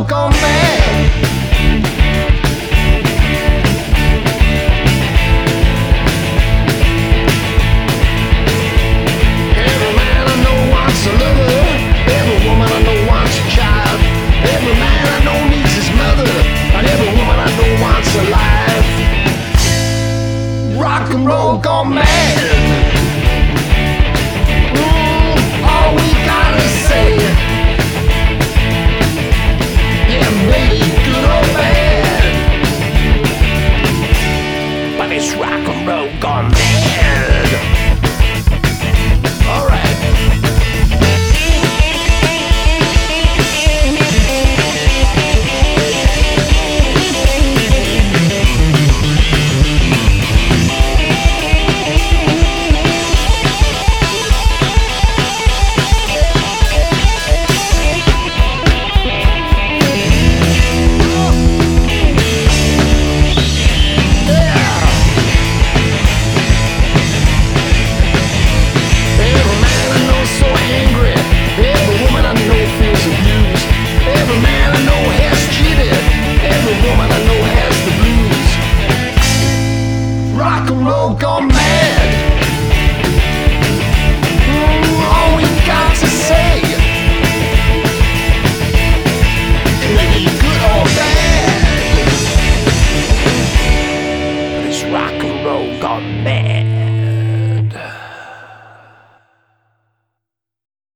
gone mad. Every man I know wants a lover. Every woman I know wants a child. Every man I know needs his mother. And every woman I know wants a life. Rock and roll gone mad. All we gotta say, yeah, maybe good or bad, but it's rock and roll gone mad. All right. Rock and roll gone mad. All we got to say, it may be good or bad, but it's rock and roll gone mad.